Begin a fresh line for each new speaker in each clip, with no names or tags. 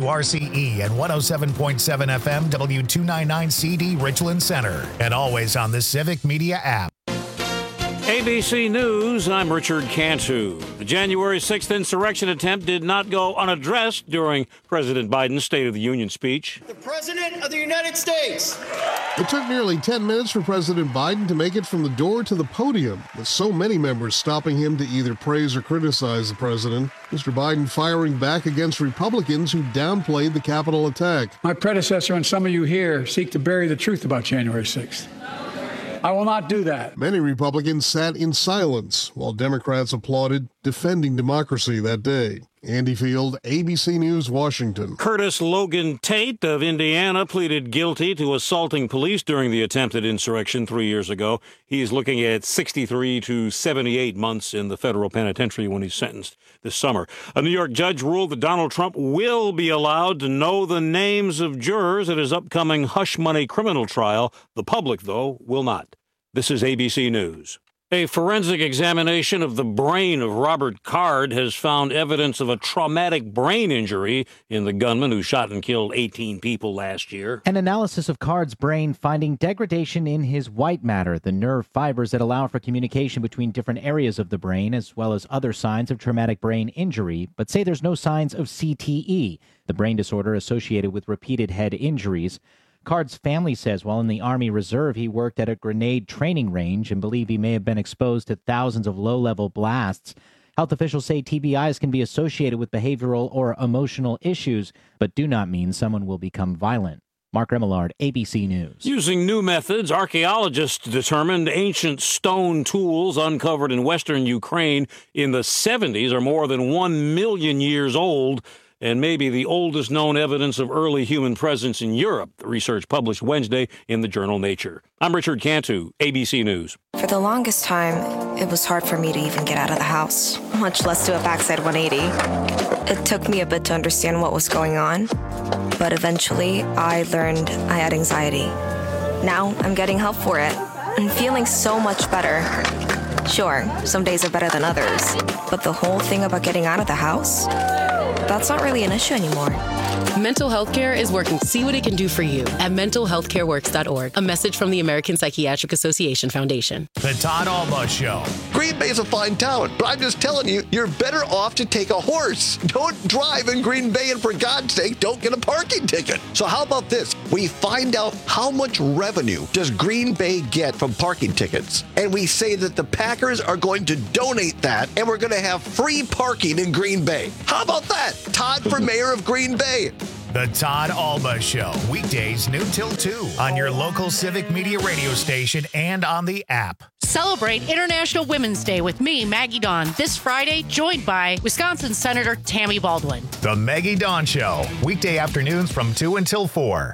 WRCE and 107.7 FM W299CD Richland Center. And always on the Civic Media app.
ABC News, I'm Richard Cantu. The January 6th insurrection attempt did not go unaddressed during President Biden's State of the Union speech.
The President of the United States.
It took nearly 10 minutes for President Biden to make it from the door to the podium, with so many members stopping him to either praise or criticize the president. Mr. Biden firing back against Republicans who downplayed the Capitol attack.
My predecessor and some of you here seek to bury the truth about January 6th. I will not do that.
Many Republicans sat in silence while Democrats applauded defending democracy that day. Andy Field, ABC News, Washington.
Curtis Logan Tate of Indiana pleaded guilty to assaulting police during the attempted insurrection 3 years ago. He's looking at 63 to 78 months in the federal penitentiary when he's sentenced this summer. A New York judge ruled that Donald Trump will be allowed to know the names of jurors at his upcoming hush money criminal trial. The public, though, will not. This is ABC News. A forensic examination of the brain of Robert Card has found evidence of a traumatic brain injury in the gunman who shot and killed 18 people last year.
An analysis of Card's brain finding degradation in his white matter, the nerve fibers that allow for communication between different areas of the brain, as well as other signs of traumatic brain injury, but say there's no signs of CTE, the brain disorder associated with repeated head injuries. Card's family says while in the Army Reserve, he worked at a grenade training range and believe he may have been exposed to thousands of low-level blasts. Health officials say TBIs can be associated with behavioral or emotional issues, but do not mean someone will become violent. Mark Remillard, ABC News.
Using new methods, archaeologists determined ancient stone tools uncovered in western Ukraine in the 70s are more than 1 million years old, and maybe the oldest known evidence of early human presence in Europe. The research published Wednesday in the journal Nature. I'm Richard Cantu, ABC News.
For the longest time, it was hard for me to even get out of the house, much less do a backside 180. It took me a bit to understand what was going on, but eventually I learned I had anxiety. Now I'm getting help for it and feeling so much better. Sure, some days are better than others, but the whole thing about getting out of the house, that's not really an issue anymore.
Mental health care is working to see what it can do for you at mentalhealthcareworks.org. A message from the American Psychiatric Association Foundation.
The Todd Alba Show.
Green Bay is a fine town, but I'm just telling you, you're better off to take a horse. Don't drive in Green Bay, and for God's sake, don't get a parking ticket. So how about this? We find out how much revenue does Green Bay get from parking tickets, and we say that the Packers are going to donate that, and we're going to have free parking in Green Bay. How about that? Todd for mayor of Green Bay.
The Todd Alba Show. Weekdays noon till 2 on your local Civic Media radio station and on the app.
Celebrate International Women's Day with me, Maggie Dawn, this Friday, joined by Wisconsin Senator Tammy Baldwin.
The Maggie Dawn Show. Weekday afternoons from 2 until 4.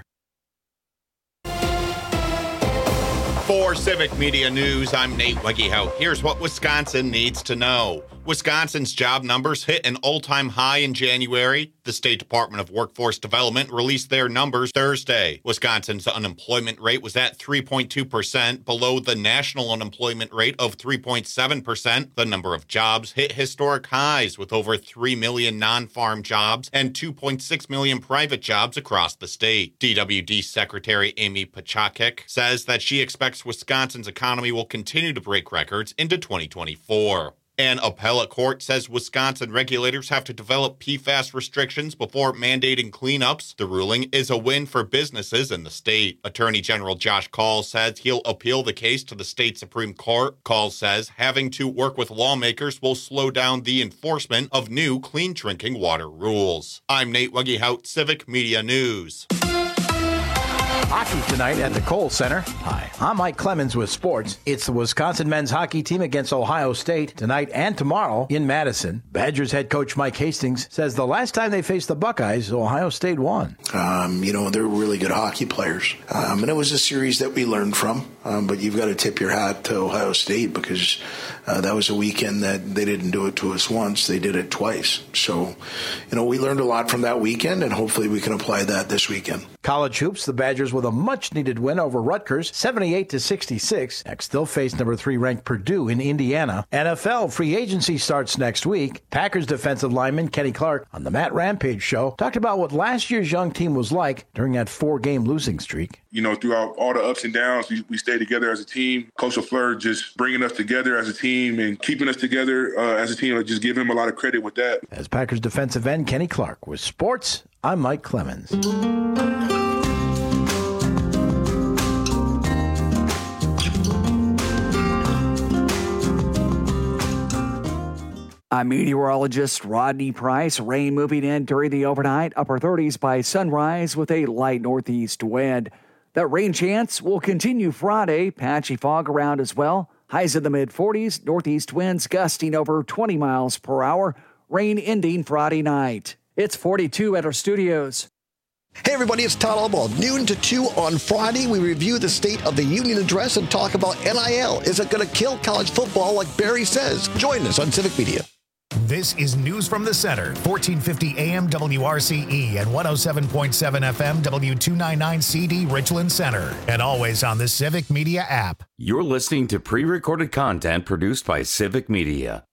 For Civic Media News, I'm Nate Weggehout. Here's what Wisconsin needs to know. Wisconsin's job numbers hit an all-time high in January. The State Department of Workforce Development released their numbers Thursday. Wisconsin's unemployment rate was at 3.2%, below the national unemployment rate of 3.7%. The number of jobs hit historic highs, with over 3 million non-farm jobs and 2.6 million private jobs across the state. DWD Secretary Amy Pachakek says that she expects Wisconsin's economy will continue to break records into 2024. An appellate court says Wisconsin regulators have to develop PFAS restrictions before mandating cleanups. The ruling is a win for businesses in the state. Attorney General Josh Kaul says he'll appeal the case to the state Supreme Court. Kaul says having to work with lawmakers will slow down the enforcement of new clean drinking water rules. I'm Nate Weggehout, Civic Media News.
Hockey tonight at the Kohl Center. Hi, I'm Mike Clemens with sports. It's the Wisconsin men's hockey team against Ohio State tonight and tomorrow in Madison. Badgers head coach Mike Hastings says the last time they faced the Buckeyes, Ohio State won.
They're really good hockey players. And it was a series that we learned from. But you've got to tip your hat to Ohio State because That was a weekend that they didn't do it to us once. They did it twice. So, we learned a lot from that weekend, and hopefully we can apply that this weekend.
College hoops, the Badgers with a much-needed win over Rutgers, 78-66. Next, they'll face number 3 ranked Purdue in Indiana. NFL free agency starts next week. Packers defensive lineman Kenny Clark on the Matt Rampage Show talked about what last year's young team was like during that 4-game losing streak.
Throughout all the ups and downs, we stayed together as a team. Coach LaFleur just bringing us together as a team and keeping us together as a team. I just give him a lot of credit with that.
As Packers defensive end Kenny Clark with sports, I'm Mike Clemens.
I'm meteorologist Rodney Price. Rain moving in during the overnight, upper 30s by sunrise with a light northeast wind. That rain chance will continue Friday. Patchy fog around as well. Highs in the mid-40s, northeast winds gusting over 20 miles per hour. Rain ending Friday night. It's 42 at our studios.
Hey everybody, it's Todd Albaugh. Noon to 2 on Friday, we review the State of the Union address and talk about NIL. Is it going to kill college football like Barry says? Join us on Civic Media.
This is News from the Center, 1450 AM WRCE and 107.7 FM W299CD Richland Center, and always on the Civic Media app.
You're listening to pre-recorded content produced by Civic Media.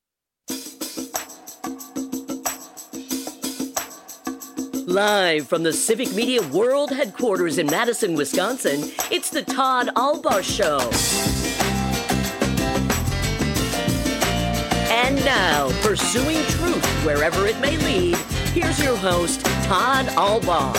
Live from the Civic Media World Headquarters in Madison, Wisconsin, it's the Todd Albaugh Show. And now, pursuing truth wherever it may lead, here's your host, Todd Albaugh.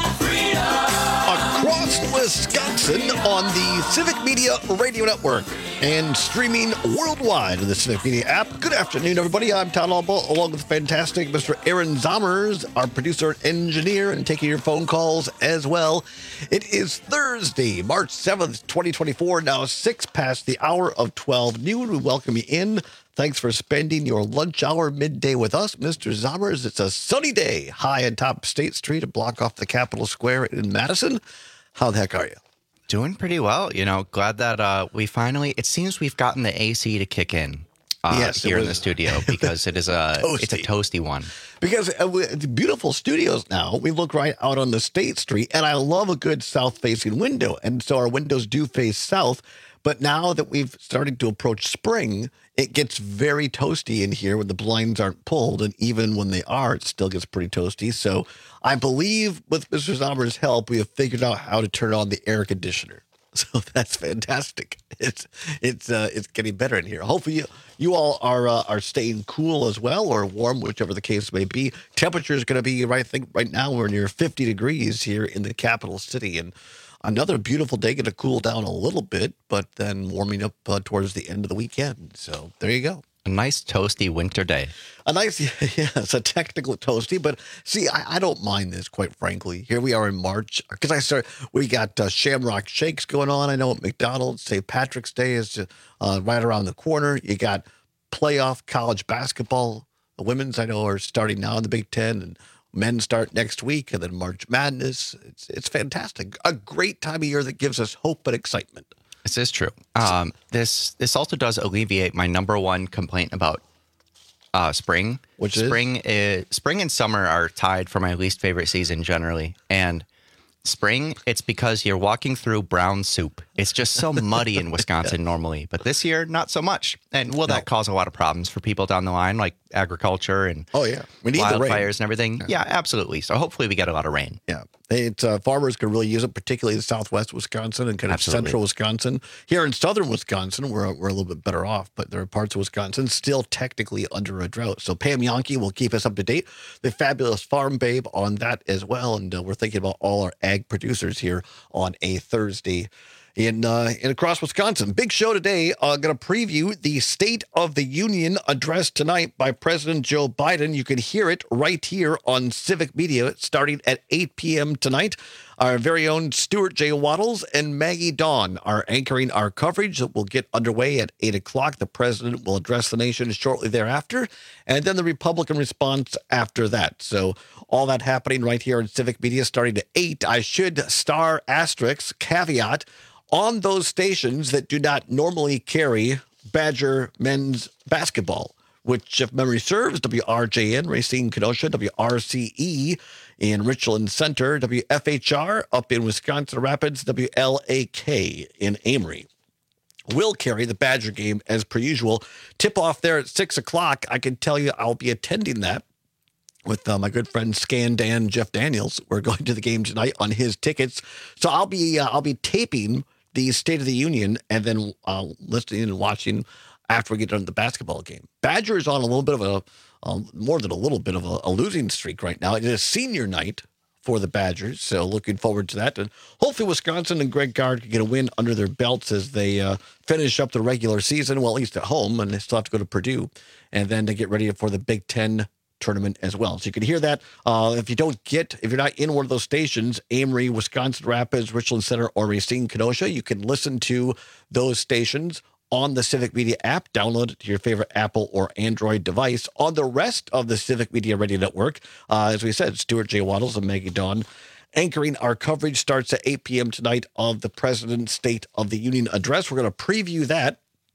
Across Wisconsin on the Civic Media Radio Network and streaming worldwide on the Civic Media app. Good afternoon, everybody. I'm Todd Albaugh, along with fantastic Mr. Aaron Zommers, our producer and engineer, and taking your phone calls as well. It is Thursday, March 7th, 2024, now 6 past the hour of 12 noon. We welcome you in. Thanks for spending your lunch hour midday with us, Mr. Zommers. It's a sunny day, high on top of State Street, a block off the Capitol Square in Madison. How the heck are you?
Doing pretty well. Glad that we finally, it seems we've gotten the AC to kick in here in the studio because it's a toasty one.
Because it's beautiful studios now. We look right out on the State Street, and I love a good south-facing window. And so our windows do face south. But now that we've started to approach spring, it gets very toasty in here when the blinds aren't pulled. And even when they are, it still gets pretty toasty. So I believe with Mr. Zommers' help, we have figured out how to turn on the air conditioner. So that's fantastic. It's getting better in here. Hopefully you all are staying cool as well, or warm, whichever the case may be. Temperature is going to be, I think right now we're near 50 degrees here in the capital city, and another beautiful day, going to cool down a little bit, but then warming up towards the end of the weekend. So there you go.
A nice toasty winter day.
It's a technical toasty, but see, I don't mind this, quite frankly. Here we are in March, because we got Shamrock Shakes going on. I know at McDonald's, St. Patrick's Day is right around the corner. You got playoff college basketball. The women's, I know, are starting now in the Big Ten, and men start next week, and then March Madness. It's fantastic. A great time of year that gives us hope and excitement.
This is true. This also does alleviate my number one complaint about spring.
Which
spring and summer are tied for my least favorite season generally. And spring, it's because you're walking through brown soup. It's just so muddy in Wisconsin normally, but this year not so much. And that cause a lot of problems for people down the line, like agriculture and
we need
wildfires and everything. Yeah, absolutely. So hopefully we get a lot of rain.
Yeah. Farmers can really use it, particularly in southwest Wisconsin and kind of central Wisconsin. Here in southern Wisconsin, we're a little bit better off, but there are parts of Wisconsin still technically under a drought. So Pam Yonke will keep us up to date. The fabulous Farm Babe on that as well. And we're thinking about all our ag producers here on a Thursday in across Wisconsin. Big show today. Going to preview the State of the Union address tonight by President Joe Biden. You can hear it right here on Civic Media starting at 8 p.m. tonight. Our very own Stuart J. Waddles and Maggie Dawn are anchoring our coverage that will get underway at 8 o'clock. The president will address the nation shortly thereafter, and then the Republican response after that. So all that happening right here on Civic Media starting at 8. I should star asterisk caveat on those stations that do not normally carry Badger men's basketball, which, if memory serves, WRJN, Racine Kenosha, WRCE in Richland Center, WFHR up in Wisconsin Rapids, WLAK in Amory will carry the Badger game as per usual. Tip-off there at 6 o'clock. I can tell you I'll be attending that with my good friend Scan Dan Jeff Daniels. We're going to the game tonight on his tickets. So I'll be taping the State of the Union and then listening and watching after we get done with the basketball game. Badger is on a little bit of more than a little bit of a losing streak right now. It is senior night for the Badgers, so looking forward to that. And hopefully Wisconsin and Greg Gard can get a win under their belts as they finish up the regular season, well, at least at home, and they still have to go to Purdue, and then to get ready for the Big Ten tournament as well. So you can hear that. If you're not in one of those stations, Amory, Wisconsin Rapids, Richland Center, or Racine Kenosha, you can listen to those stations on the Civic Media app. Download it to your favorite Apple or Android device. On the rest of the Civic Media Radio Network, as we said, Stuart J. Waddles and Maggie Dawn anchoring our coverage. Starts at 8 p.m. tonight of the President's State of the Union address. We're going to preview that.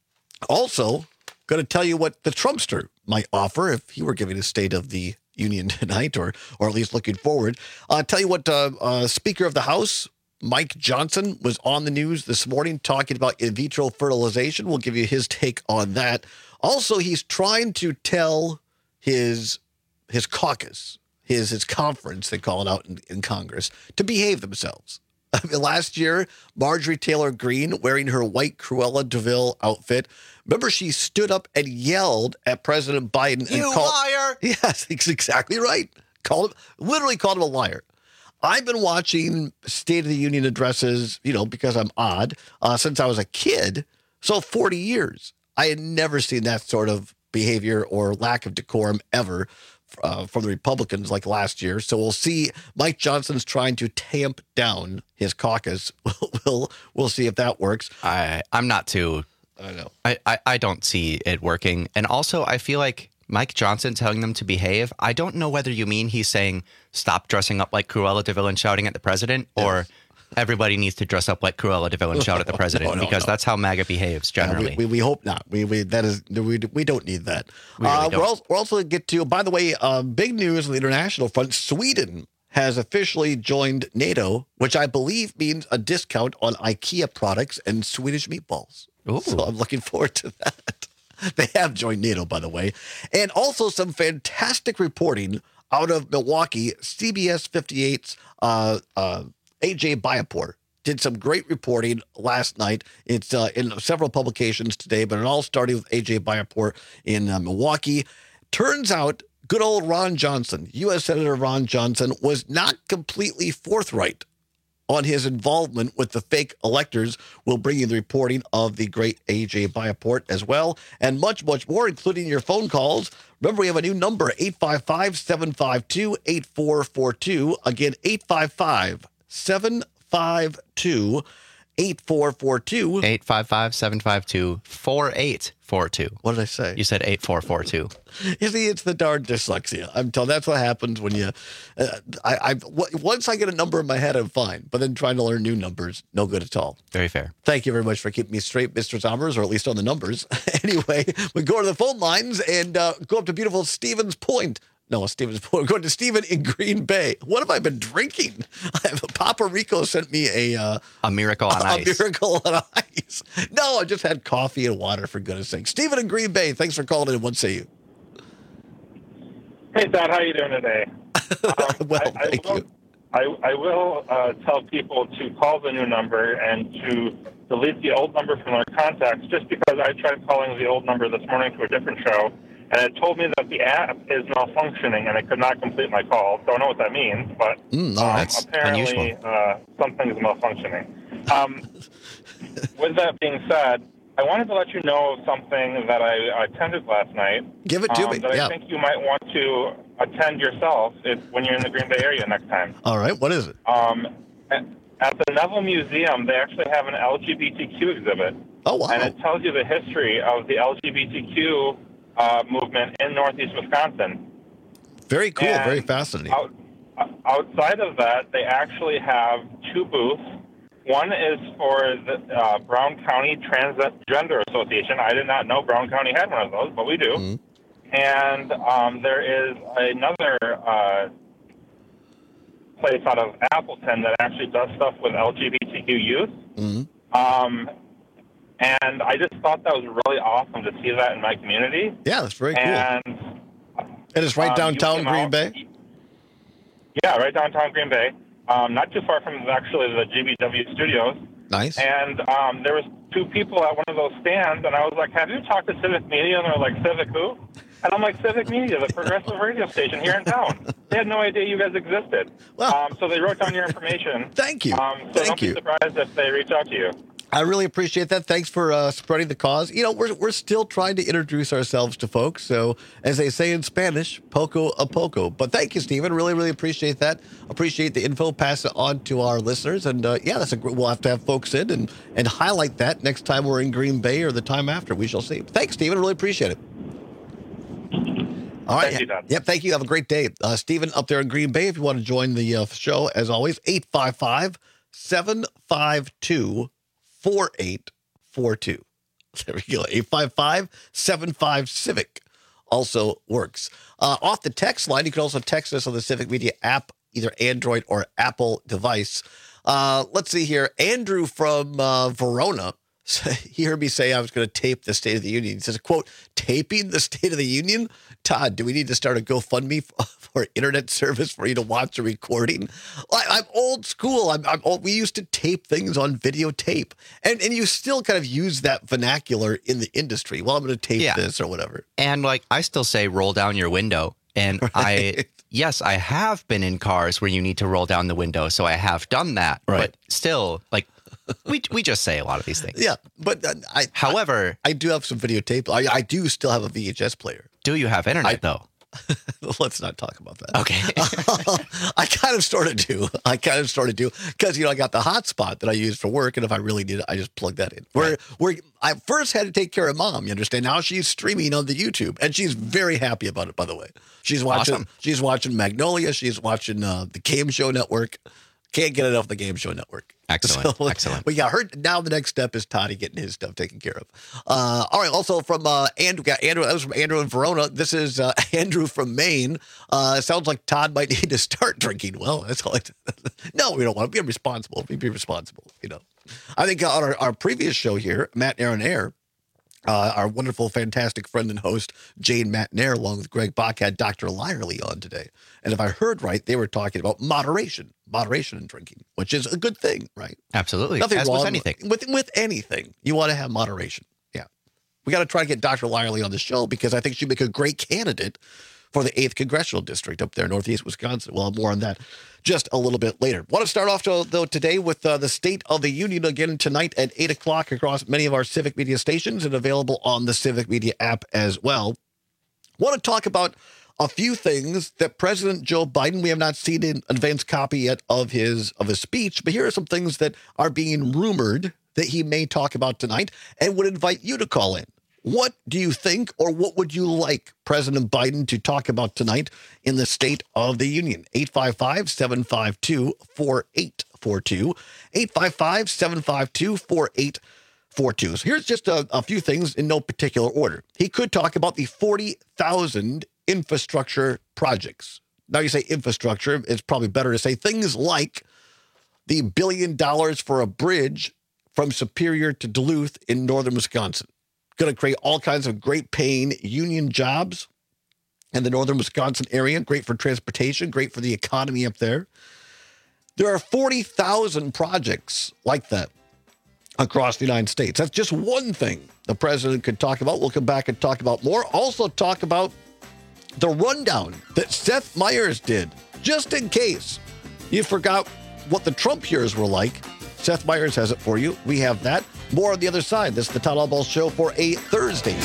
Also, going to tell you what the Trumpster might offer if he were giving a State of the Union tonight, or at least looking forward. Tell you what Speaker of the House Mike Johnson was on the news this morning talking about in vitro fertilization. We'll give you his take on that. Also, he's trying to tell his caucus, his conference, they call it out in Congress, to behave themselves. I mean, last year, Marjorie Taylor Greene wearing her white Cruella de Vil outfit. Remember, she stood up and yelled at President Biden.
You liar!
Yes, that's exactly right. Literally called him a liar. I've been watching State of the Union addresses, because I'm odd, since I was a kid. So 40 years. I had never seen that sort of behavior or lack of decorum ever from the Republicans like last year. So we'll see. Mike Johnson's trying to tamp down his caucus. We'll see if that works.
I'm not too.
I know.
I don't see it working. And also, I feel like Mike Johnson telling them to behave, I don't know whether you mean he's saying stop dressing up like Cruella de Vil and shouting at the president, or everybody needs to dress up like Cruella de Vil and shout at the president, because that's how MAGA behaves generally.
We hope not. We don't need that. We're also going to get to, by the way, big news on the international front. Sweden has officially joined NATO, which I believe means a discount on IKEA products and Swedish meatballs.
Ooh.
So I'm looking forward to that. They have joined NATO, by the way. And also some fantastic reporting out of Milwaukee. CBS 58's AJ Bayapur did some great reporting last night. It's in several publications today, but it all started with AJ Bayapur in Milwaukee. Turns out good old Ron Johnson, U.S. Senator Ron Johnson, was not completely forthright on his involvement with the fake electors. We'll bring you the reporting of the great A.J. Bayaport as well, and much, much more, including your phone calls. Remember, we have a new number, 855-752-8442. Again, 855-752-8442.
855-752-4842.
What did I say?
You said 8442.
You see, it's the darn dyslexia. I'm telling. That's what happens when you. Once I get a number in my head, I'm fine. But then trying to learn new numbers, no good at all.
Very fair.
Thank you very much for keeping me straight, Mr. Sommers, or at least on the numbers. Anyway, we go to the phone lines and go up to beautiful Stevens Point. No, Stevens Point. We're going to Stephen in Green Bay. What have I been drinking? Papa Rico sent me a
Miracle on Ice.
A Miracle on Ice. No, I just had coffee and water, for goodness sake. Stephen in Green Bay, thanks for calling in. What say you?
Hey, Dad, how you doing today?
Well, thank you.
I will tell people to call the new number and to delete the old number from their contacts, just because I tried calling the old number this morning to a different show, and it told me that the app is malfunctioning and I could not complete my call. Don't know what that means, but apparently something is malfunctioning. With that being said, I wanted to let you know something that I attended last night.
Give it to me.
That I think you might want to attend yourself when you're in the Green Bay area next time.
All right. What is it?
At the Neville Museum, they actually have an LGBTQ exhibit.
Oh, wow.
And it tells you the history of the LGBTQ movement in Northeast Wisconsin.
Very cool.
And
very fascinating.
Outside of that, they actually have two booths One is for the Brown County Transgender Association. I did not know Brown County had one of those, but we do.
Mm-hmm.
And there is another place out of Appleton that actually does stuff with LGBTQ youth.
Mm-hmm.
And I just thought that was really awesome to see that in my community.
Yeah, that's very cool.
And
it's right downtown Green Bay?
Yeah, right downtown Green Bay. Not too far from actually the GBW studios.
Nice.
And there was two people at one of those stands, and I was like, have you talked to Civic Media? And they're like, Civic who? And I'm like, Civic Media, the progressive radio station here in town. They had no idea you guys existed.
Well,
so they wrote down your information.
Thank you.
So don't be surprised if they reach out to you.
I really appreciate that. Thanks for spreading the cause. You know, we're still trying to introduce ourselves to folks. So, as they say in Spanish, poco a poco. But thank you, Stephen. Really, really appreciate that. Appreciate the info. Pass it on to our listeners. And yeah, we'll have to have folks in and highlight that next time we're in Green Bay or the time after. We shall see. Thanks, Stephen. Really appreciate it. All right.
Thank you, Don.
Yep. Thank you. Have a great day. Stephen up there in Green Bay, if you want to join the show, as always, 855-752-4842. There we go. 855-75-CIVIC also works. Off the text line, you can also text us on the Civic Media app, either Android or Apple device. Let's see here. Andrew from Verona, he heard me say I was going to tape the State of the Union. He says, quote, taping the State of the Union? Todd, do we need to start a GoFundMe for internet service for you to watch a recording? I'm old school. I'm old. We used to tape things on videotape. And you still kind of use that vernacular in the industry. Well, I'm going to tape this or whatever.
And like I still say, roll down your window. And right. Yes, I have been in cars where you need to roll down the window. So I have done that. Right. But still, like, we just say a lot of these things.
Yeah, but
however,
I do have some videotape. I do still have a VHS player.
Do you have internet though?
Let's not talk about that.
Okay.
I kind of sort of do. Because, I got the hotspot that I use for work. And if I really need it, I just plug that in. Right. Where I first had to take care of Mom, you understand? Now she's streaming on the YouTube. And she's very happy about it, by the way. She's watching Magnolia. She's watching the Game Show Network. Can't get enough of the Game Show Network.
Excellent.
So,
excellent.
We got her. Now the next step is Toddy getting his stuff taken care of. All right. Also from Andrew. That was from Andrew in Verona. This is Andrew from Maine. Sounds like Todd might need to start drinking. Well, that's all. No, we don't want to be responsible. Be responsible. I think on our previous show here, Matt Nair on Air, our wonderful, fantastic friend and host, Jane Matt Nair, along with Greg Bach, had Dr. Lyerly on today. And if I heard right, they were talking about moderation in drinking, which is a good thing, right?
Absolutely.
Nothing
As
wrong
with anything.
With anything, you want to have moderation. Yeah. We got to try to get Dr. Lyerly on the show because I think she'd make a great candidate for the 8th Congressional District up there in Northeast Wisconsin. Well, more on that just a little bit later. Want to start off, though, today with the State of the Union again tonight at 8 o'clock across many of our Civic Media stations and available on the Civic Media app as well. Want to talk about a few things that President Joe Biden, we have not seen an advanced copy yet of his speech, but here are some things that are being rumored that he may talk about tonight and would invite you to call in. What do you think, or what would you like President Biden to talk about tonight in the State of the Union? 855-752-4842. 855-752-4842. So here's just a few things in no particular order. He could talk about the 40,000 infrastructure projects. Now you say infrastructure, it's probably better to say things like the $1 billion for a bridge from Superior to Duluth in northern Wisconsin. Going to create all kinds of great paying union jobs in the northern Wisconsin area. Great for transportation, great for the economy up there. There are 40,000 projects like that across the United States. That's just one thing the president could talk about. We'll come back and talk about more. Also talk about the rundown that Seth Meyers did, just in case you forgot what the Trump years were like. Seth Meyers has it for you. We have that. More on the other side. This is the Todd Albaugh Show for a Thursday.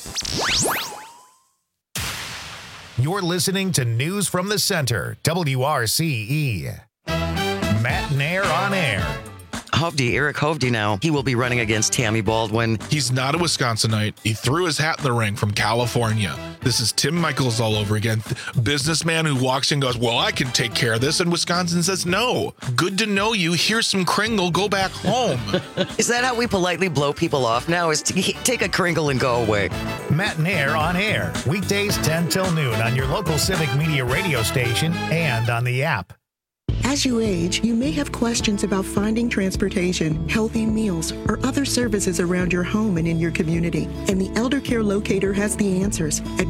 You're listening to News from the Center, WRCE. Matt Nair on Air.
Eric Hovde now. He will be running against Tammy Baldwin.
He's not a Wisconsinite. He threw his hat in the ring from California. This is Tim Michaels all over again. Businessman who walks in and goes, well, I can take care of this. And Wisconsin says, no. Good to know you. Here's some Kringle. Go back home.
Is that how we politely blow people off now? Is to take a Kringle and go away?
Matt and Air on air. Weekdays 10 till noon on your local Civic Media radio station and on the app.
As you age, you may have questions about finding transportation, healthy meals, or other services around your home and in your community. And the Elder Care Locator has the answers at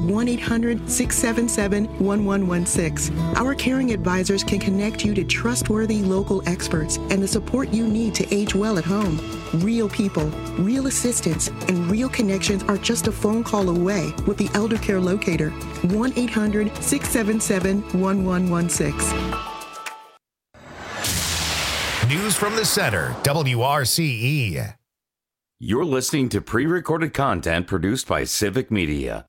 1-800-677-1116. Our caring advisors can connect you to trustworthy local experts and the support you need to age well at home. Real people, real assistance, and real connections are just a phone call away with the Elder Care Locator. 1-800-677-1116.
News from the Center, WRCE.
You're listening to pre-recorded content produced by Civic Media.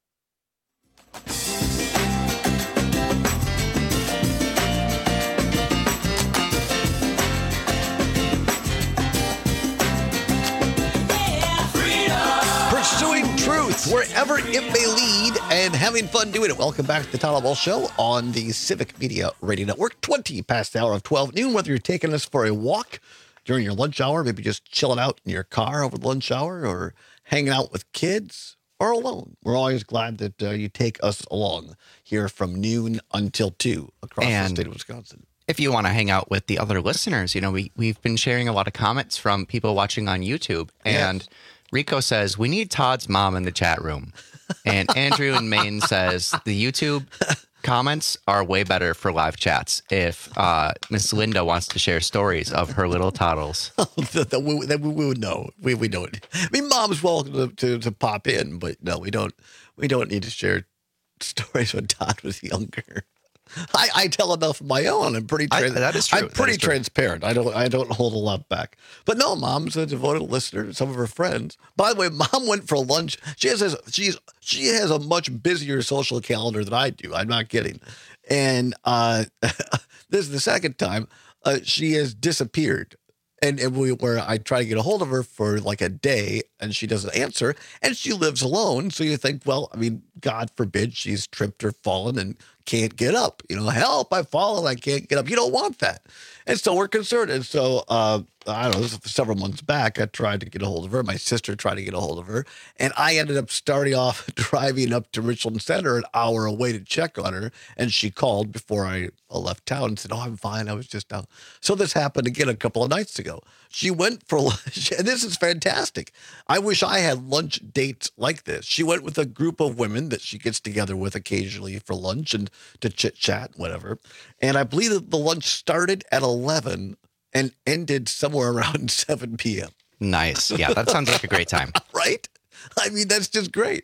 Pursuing truth wherever it may lead and having fun doing it. Welcome back to the Tyler Ball Show on the Civic Media Radio Network. 20 past the hour of 12 noon, whether you're taking us for a walk during your lunch hour, maybe just chilling out in your car over the lunch hour or hanging out with kids or alone. We're always glad that you take us along here from noon until 2 across the state of Wisconsin.
If you want to hang out with the other listeners, we've been sharing a lot of comments from people watching on YouTube. And Rico says, we need Todd's mom in the chat room. And Andrew in Maine says, the YouTube comments are way better for live chats if Miss Linda wants to share stories of her little toddles.
we would know. We don't. I mean, mom's welcome to pop in, but no, we don't need to share stories when Todd was younger. I tell enough of my own. I'm pretty.
That is true.
I'm pretty transparent. I don't hold a lot back. But no, mom's a devoted listener to some of her friends. By the way, mom went for lunch. She has a much busier social calendar than I do. I'm not kidding. And this is the second time she has disappeared. And where I try to get a hold of her for like a day and she doesn't answer and she lives alone. So you think, well, I mean, God forbid she's tripped or fallen and can't get up. Help, I've fallen, I can't get up. You don't want that. And so we're concerned. And so, I don't know, this was several months back, I tried to get a hold of her. My sister tried to get a hold of her. And I ended up starting off driving up to Richland Center an hour away to check on her. And she called before I left town and said, oh, I'm fine. I was just out. So this happened again a couple of nights ago. She went for lunch. And this is fantastic. I wish I had lunch dates like this. She went with a group of women that she gets together with occasionally for lunch and to chit-chat, whatever. And I believe that the lunch started at 11 and ended somewhere around 7 p.m.
Nice. Yeah, that sounds like a great time.
Right? I mean, that's just great.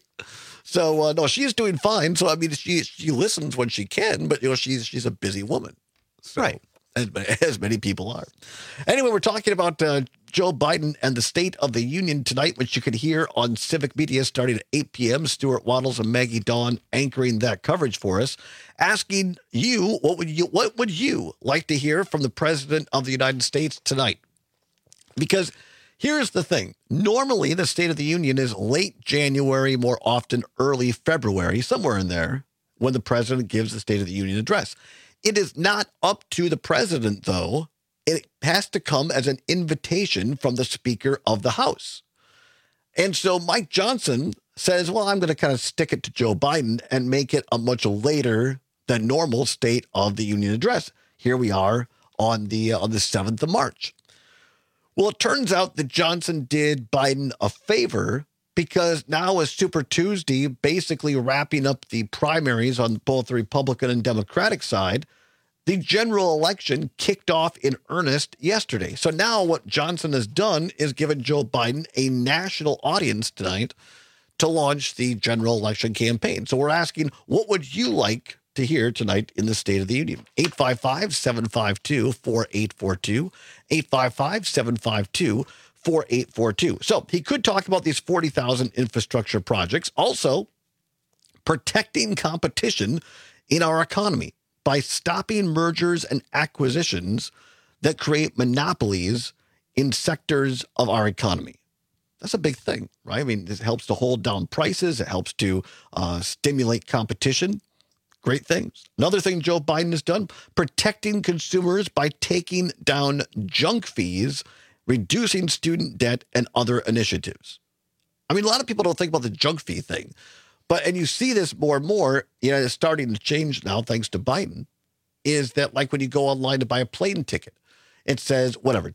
So, no, she's doing fine. So, I mean, she listens when she can, but, she's a busy woman. So, right. As many people are. Anyway, we're talking about Joe Biden and the State of the Union tonight, which you can hear on Civic Media starting at 8 p.m. Stuart Waddles and Maggie Dawn anchoring that coverage for us, asking you, what would you like to hear from the President of the United States tonight? Because here's the thing. Normally, the State of the Union is late January, more often early February, somewhere in there, when the President gives the State of the Union address. It is not up to the president, though. It has to come as an invitation from the Speaker of the House. And so Mike Johnson says, well, I'm going to kind of stick it to Joe Biden and make it a much later than normal State of the Union address. Here we are on the 7th of March. Well, it turns out that Johnson did Biden a favor because now is Super Tuesday, basically wrapping up the primaries on both the Republican and Democratic side. The general election kicked off in earnest yesterday. So now what Johnson has done is given Joe Biden a national audience tonight to launch the general election campaign. So we're asking, what would you like to hear tonight in the State of the Union? 855-752-4842, 855-752-4842. So he could talk about these 40,000 infrastructure projects. Also, protecting competition in our economy by stopping mergers and acquisitions that create monopolies in sectors of our economy. That's a big thing, right? I mean, it helps to hold down prices. It helps to stimulate competition. Great things. Another thing Joe Biden has done, protecting consumers by taking down junk fees, reducing student debt, and other initiatives. I mean, a lot of people don't think about the junk fee thing, and you see this more and more, it's starting to change now thanks to Biden, is that like when you go online to buy a plane ticket, it says, whatever,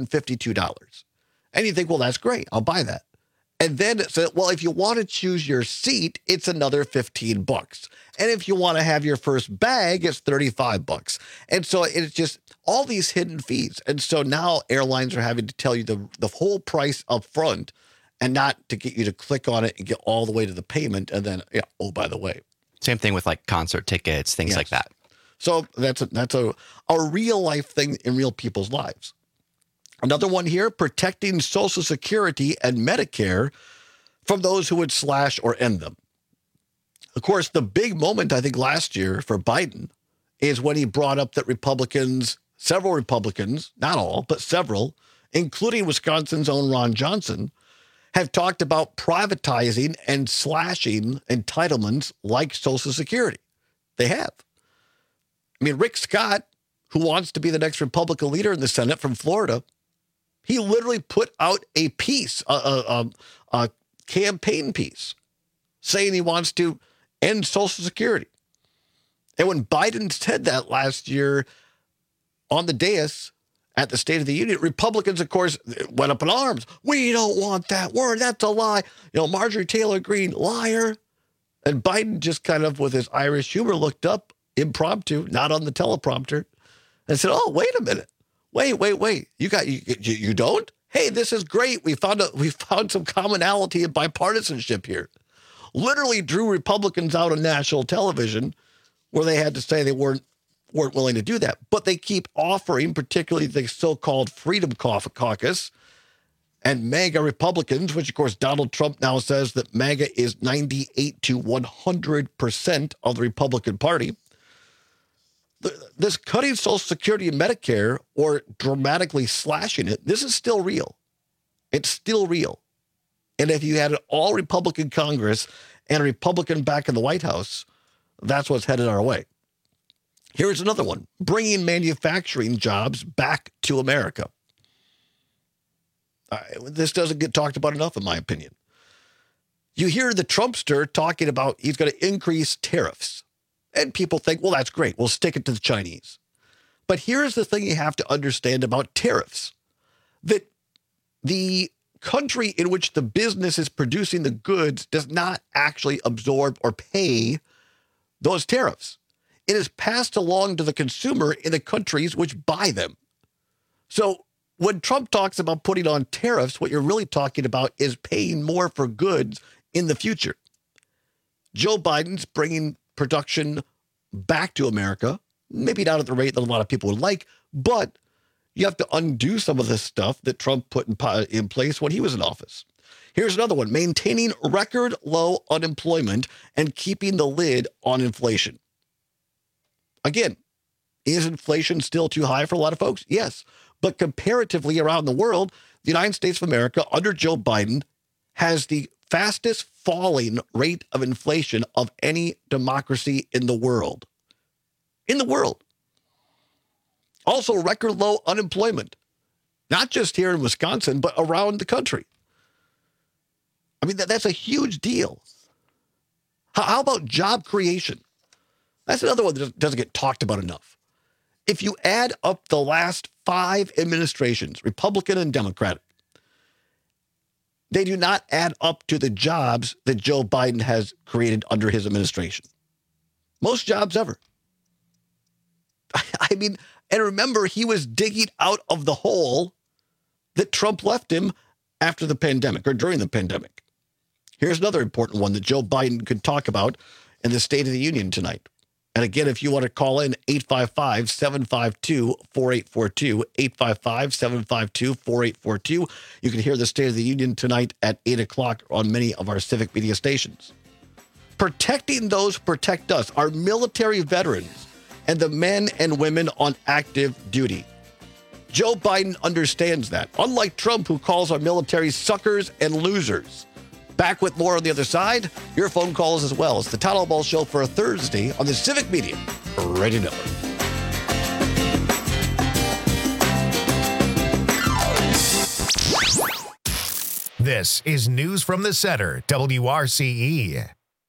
$252. And you think, well, that's great. I'll buy that. And then it said, well, if you want to choose your seat, it's another $15. And if you want to have your first bag, it's $35. And so it's just all these hidden fees. And so now airlines are having to tell you the whole price up front and not to get you to click on it and get all the way to the payment. And then, oh, by the way.
Same thing with like concert tickets, things like that.
So that's a real life thing in real people's lives. Another one here, protecting Social Security and Medicare from those who would slash or end them. Of course, the big moment, I think, last year for Biden is when he brought up that several Republicans, not all, but several, including Wisconsin's own Ron Johnson, have talked about privatizing and slashing entitlements like Social Security. They have. I mean, Rick Scott, who wants to be the next Republican leader in the Senate from Florida, he literally put out a piece, a campaign piece, saying he wants to end Social Security. And when Biden said that last year on the dais at the State of the Union, Republicans, of course, went up in arms. We don't want that word. That's a lie. Marjorie Taylor Greene, liar. And Biden just kind of, with his Irish humor, looked up impromptu, not on the teleprompter, and said, oh, wait a minute. Wait. You don't? Hey, this is great. We found some commonality and bipartisanship here. Literally drew Republicans out on national television where they had to say they weren't willing to do that. But they keep offering, particularly the so-called Freedom Caucus and MAGA Republicans, which, of course, Donald Trump now says that MAGA is 98 to 100% of the Republican Party. This cutting Social Security and Medicare or dramatically slashing it, this is still real. It's still real. And if you had an all-Republican Congress and a Republican back in the White House, that's what's headed our way. Here's another one, bringing manufacturing jobs back to America. This doesn't get talked about enough, in my opinion. You hear the Trumpster talking about he's going to increase tariffs. And people think, well, that's great. We'll stick it to the Chinese. But here's the thing you have to understand about tariffs. That the country in which the business is producing the goods does not actually absorb or pay those tariffs. It is passed along to the consumer in the countries which buy them. So when Trump talks about putting on tariffs, what you're really talking about is paying more for goods in the future. Joe Biden's bringing production back to America, maybe not at the rate that a lot of people would like, but you have to undo some of the stuff that Trump put in place when he was in office. Here's another one, maintaining record low unemployment and keeping the lid on inflation. Again, is inflation still too high for a lot of folks? Yes. But comparatively around the world, the United States of America under Joe Biden has the fastest falling rate of inflation of any democracy in the world. In the world. Also, record low unemployment, not just here in Wisconsin, but around the country. I mean, that's a huge deal. How about job creation? That's another one that doesn't get talked about enough. If you add up the last 5 administrations, Republican and Democratic, they do not add up to the jobs that Joe Biden has created under his administration. Most jobs ever. I mean, and remember, he was digging out of the hole that Trump left him after the pandemic or during the pandemic. Here's another important one that Joe Biden could talk about in the State of the Union tonight. And again, if you want to call in, 855-752-4842, 855-752-4842. You can hear the State of the Union tonight at 8 o'clock on many of our civic media stations. Protecting those who protect us, our military veterans, and the men and women on active duty. Joe Biden understands that, unlike Trump, who calls our military suckers and losers. Back with more on the other side, your phone calls as well. It's the Todd Ball Show for a Thursday on the Civic Media Radio Network.
This is News from the Center, WRCE.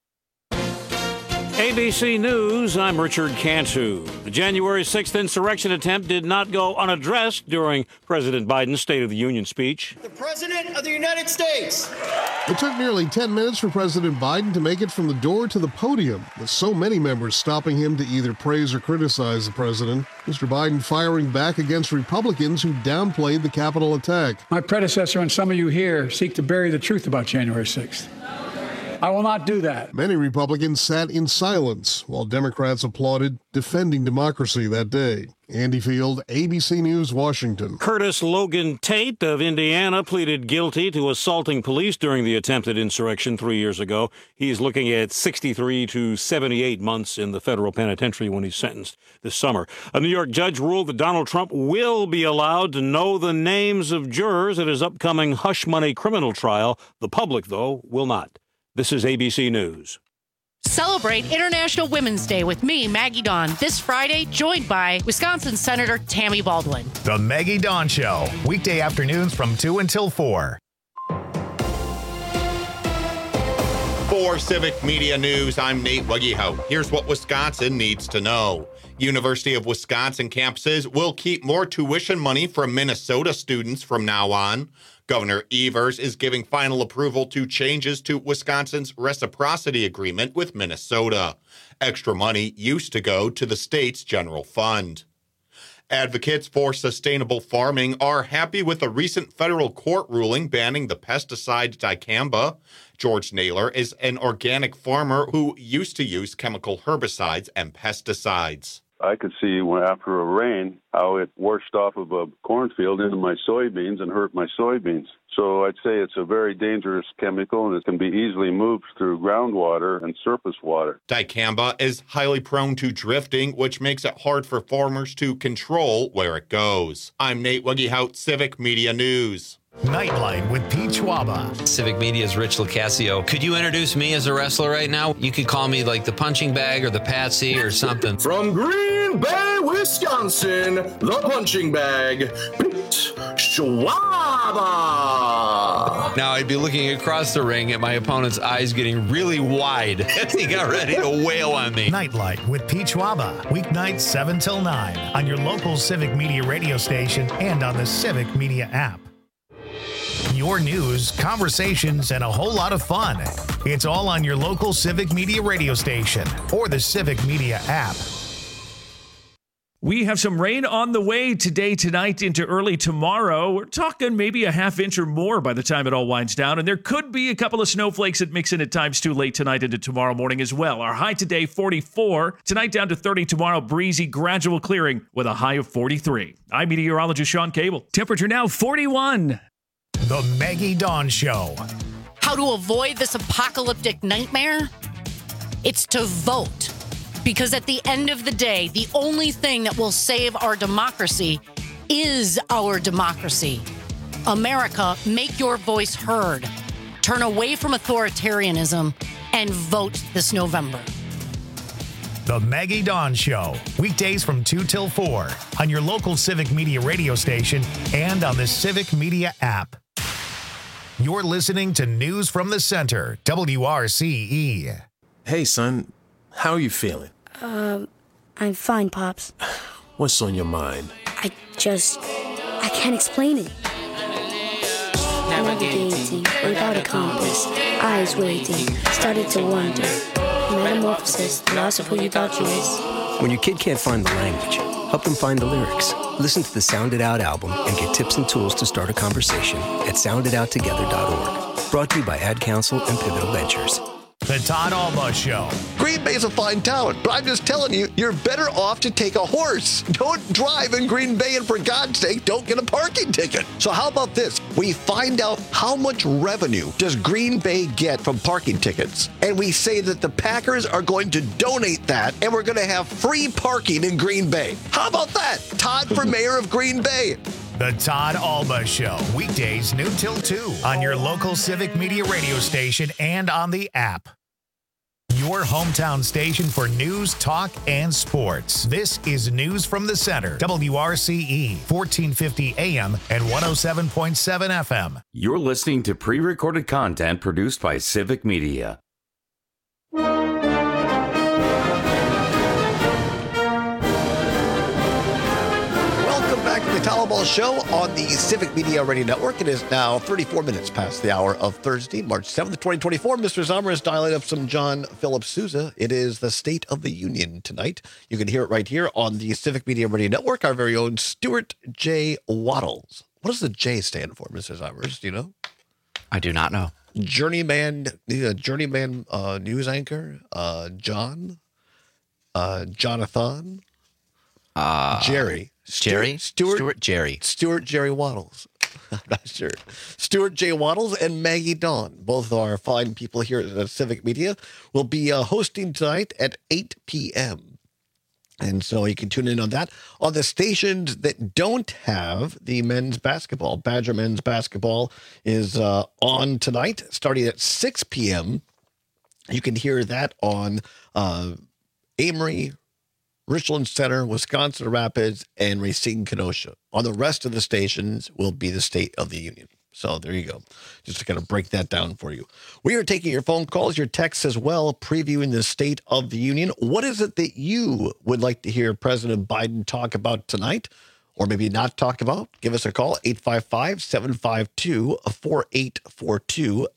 ABC News, I'm Richard Cantu. The January 6th insurrection attempt did not go unaddressed during President Biden's State of the Union speech.
The President of the United States.
It took nearly 10 minutes for President Biden to make it from the door to the podium, with so many members stopping him to either praise or criticize the president. Mr. Biden firing back against Republicans who downplayed the Capitol attack.
My predecessor and some of you here seek to bury the truth about January 6th. I will not do that.
Many Republicans sat in silence while Democrats applauded defending democracy that day. Andy Field, ABC News, Washington.
Curtis Logan Tate of Indiana pleaded guilty to assaulting police during the attempted insurrection 3 years ago. He's looking at 63 to 78 months in the federal penitentiary when he's sentenced this summer. A New York judge ruled that Donald Trump will be allowed to know the names of jurors at his upcoming hush money criminal trial. The public, though, will not. This is ABC News.
Celebrate International Women's Day with me, Maggie Dawn, this Friday, joined by Wisconsin Senator Tammy Baldwin.
The Maggie Dawn Show, weekday afternoons from 2 until 4.
For Civic Media News, I'm Nate Wuggyhout. Here's what Wisconsin needs to know. University of Wisconsin campuses will keep more tuition money from Minnesota students from now on. Governor Evers is giving final approval to changes to Wisconsin's reciprocity agreement with Minnesota. Extra money used to go to the state's general fund. Advocates for sustainable farming are happy with a recent federal court ruling banning the pesticide dicamba. George Naylor is an organic farmer who used to use chemical herbicides and pesticides.
I could see after a rain how it washed off of a cornfield into my soybeans and hurt my soybeans. So I'd say it's a very dangerous chemical, and it can be easily moved through groundwater and surface water.
Dicamba is highly prone to drifting, which makes it hard for farmers to control where it goes. I'm Nate Wuggyhout, Civic Media News.
Nightlight with Pete Schwaba.
Civic Media's Rich Lucasio. Could you introduce me as a wrestler right now? You could call me like the punching bag or the patsy or something.
From Green Bay, Wisconsin, the punching bag, Pete Schwaba.
Now I'd be looking across the ring at my opponent's eyes getting really wide as he got ready to wail on me.
Nightlight with Pete Schwaba. Weeknights 7 till 9 on your local Civic Media radio station and on the Civic Media app. Your news, conversations, and a whole lot of fun. It's all on your local Civic Media radio station or the Civic Media app.
We have some rain on the way today, tonight, into early tomorrow. We're talking maybe a half inch or more by the time it all winds down. And there could be a couple of snowflakes that mix in at times too late tonight into tomorrow morning as well. Our high today, 44. Tonight down to 30 tomorrow. Breezy, gradual clearing with a high of 43. I'm meteorologist Sean Cable. Temperature now 41.
The Maggie Dawn Show.
How to avoid this apocalyptic nightmare? It's to vote. Because at the end of the day, the only thing that will save our democracy is our democracy. America, make your voice heard. Turn away from authoritarianism and vote this November.
The Maggie Dawn Show. Weekdays from 2 till 4 on your local Civic Media radio station and on the Civic Media app. You're listening to News from the Center, WRCE.
Hey, son. How are you feeling?
I'm fine, Pops.
What's on your mind?
I can't explain it. Navigating without a compass, eyes waiting, started to wonder. Metamorphosis, the loss of who you thought you is.
When your kid can't find the language, help them find the lyrics. Listen to the Sound It Out album and get tips and tools to start a conversation at sounditouttogether.org. Brought to you by Ad Council and Pivotal Ventures.
The Todd Alba Show.
Green Bay's a fine town, but I'm just telling you, you're better off to take a horse. Don't drive in Green Bay, and for God's sake, don't get a parking ticket. So how about this? We find out how much revenue does Green Bay get from parking tickets, and we say that the Packers are going to donate that, and we're going to have free parking in Green Bay. How about that? Todd for mayor of Green Bay.
The Todd Alba Show. Weekdays noon till 2 on your local Civic Media radio station and on the app. Your hometown station for news, talk, and sports. This is News from the Center. WRCE, 1450 AM and 107.7 FM.
You're listening to pre-recorded content produced by Civic Media.
The Todd Show on the Civic Media Radio Network. It is now 34 minutes past the hour of Thursday, March 7th, 2024. Mr. Sommer is dialing up some John Philip Sousa. It is the State of the Union tonight. You can hear it right here on the Civic Media Radio Network. Our very own Stuart J. Wattles. What does the J stand for, Mr. Sommers? Do you know?
I do not know.
Journeyman news anchor, Jonathan, Jerry.
Stuart
Jerry Wattles. I'm not sure. Stuart J. Wattles and Maggie Dawn, both are fine people here at Civic Media, will be hosting tonight at 8 p.m. And so you can tune in on that. On the stations that don't have the men's basketball, Badger men's basketball is on tonight, starting at 6 p.m. You can hear that on Amory, Richland Center, Wisconsin Rapids, and Racine Kenosha. On the rest of the stations will be the State of the Union. So there you go. Just to kind of break that down for you. We are taking your phone calls, your texts as well, previewing the State of the Union. What is it that you would like to hear President Biden talk about tonight? Or maybe not talk about? Give us a call, 855-752-4842.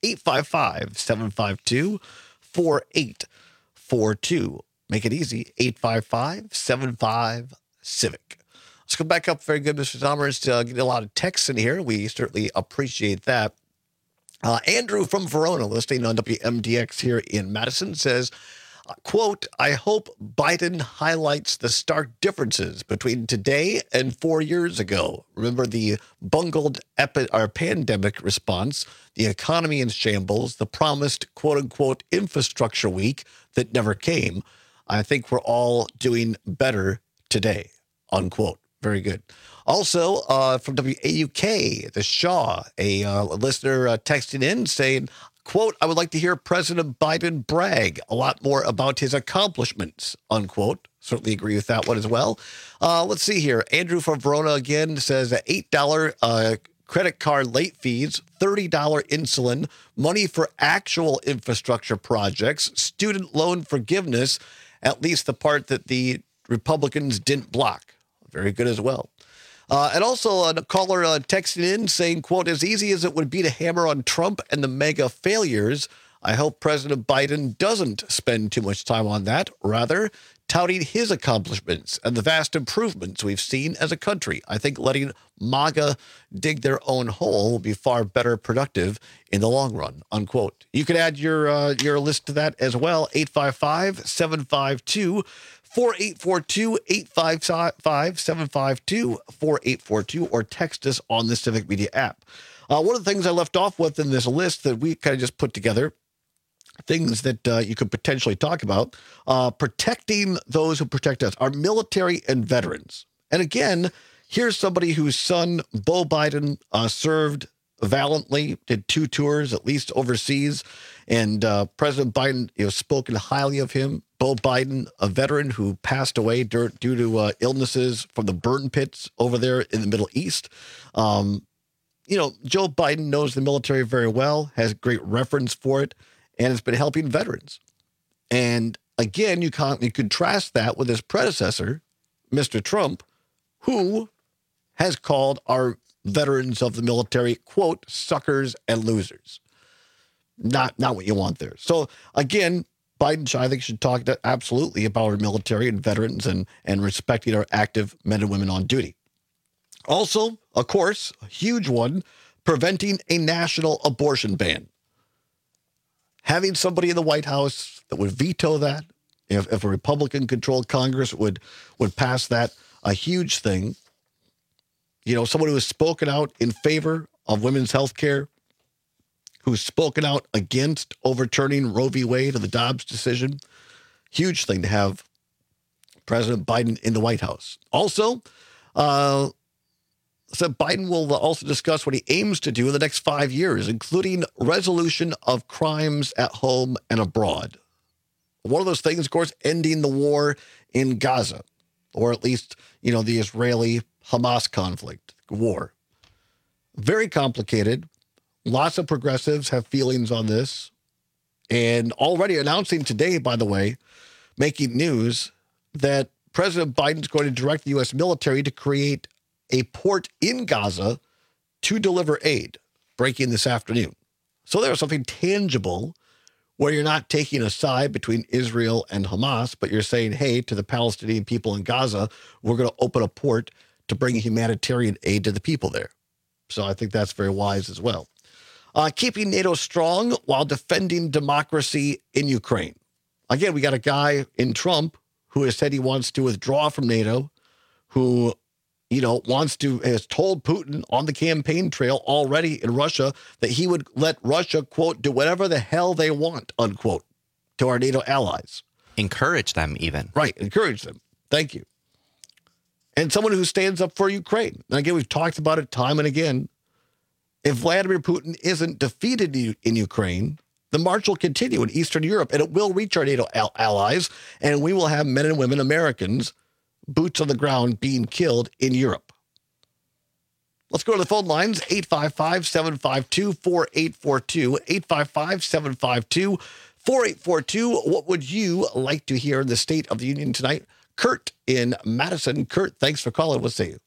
855-752-4842. Make it easy, 855-75-CIVIC. Let's go back up. Very good, Mr. Sommers. Getting a lot of texts in here. We certainly appreciate that. Andrew from Verona, listening on WMDX here in Madison, says, quote, I hope Biden highlights the stark differences between today and 4 years ago. Remember the bungled pandemic response, the economy in shambles, the promised quote-unquote infrastructure week that never came. I think we're all doing better today, unquote. Very good. Also, from WAUK, the Shaw, a listener texting in saying, quote, I would like to hear President Biden brag a lot more about his accomplishments, unquote. Certainly agree with that one as well. Let's see here. Andrew from Verona again says $8 credit card late fees, $30 insulin, money for actual infrastructure projects, student loan forgiveness, at least the part that the Republicans didn't block. Very good as well. And also a caller texting in saying, quote, as easy as it would be to hammer on Trump and the mega failures, I hope President Biden doesn't spend too much time on that, rather touting his accomplishments and the vast improvements we've seen as a country. I think letting MAGA dig their own hole will be far better productive in the long run, unquote. You can add your list to that as well, 855-752-4842, 855-752-4842, or text us on the Civic Media app. One of the things I left off with in this list that we kind of just put together, things that you could potentially talk about, protecting those who protect us, our military and veterans. And again, here's somebody whose son, Beau Biden, served valiantly, did 2 tours, at least overseas, and President Biden spoken highly of him. Beau Biden, a veteran who passed away due to illnesses from the burn pits over there in the Middle East. Joe Biden knows the military very well, has great reference for it, and has been helping veterans. And again, you contrast that with his predecessor, Mr. Trump, who has called our veterans of the military, quote, suckers and losers. Not what you want there. So again, Biden, I think, should talk absolutely about our military and veterans and respecting our active men and women on duty. Also, of course, a huge one, preventing a national abortion ban. having somebody in the White House that would veto that, if a Republican-controlled Congress would pass that, a huge thing. Someone who has spoken out in favor of women's health care, who's spoken out against overturning Roe v. Wade and the Dobbs decision. Huge thing to have President Biden in the White House. Also, said Biden will also discuss what he aims to do in the next 5 years, including resolution of crimes at home and abroad. One of those things, of course, ending the war in Gaza, or at least, the Israeli-Hamas conflict, war. Very complicated. Lots of progressives have feelings on this. And already announcing today, by the way, making news that President Biden's going to direct the U.S. military to create a port in Gaza to deliver aid, breaking this afternoon. So there's something tangible where you're not taking a side between Israel and Hamas, but you're saying, hey, to the Palestinian people in Gaza, we're going to open a port to bring humanitarian aid to the people there. So I think that's very wise as well. Keeping NATO strong while defending democracy in Ukraine. Again, we got a guy in Trump who has said he wants to withdraw from NATO, who has told Putin on the campaign trail already in Russia that he would let Russia, quote, do whatever the hell they want, unquote, to our NATO allies.
Encourage them even.
Right. Encourage them. Thank you. And someone who stands up for Ukraine. And again, we've talked about it time and again. If Vladimir Putin isn't defeated in Ukraine, the march will continue in Eastern Europe, and it will reach our NATO allies, and we will have men and women, Americans, boots on the ground being killed in Europe. Let's go to the phone lines, 855-752-4842, 855-752-4842. What would you like to hear in the State of the Union tonight? Kurt in Madison. Kurt, thanks for calling. What say you?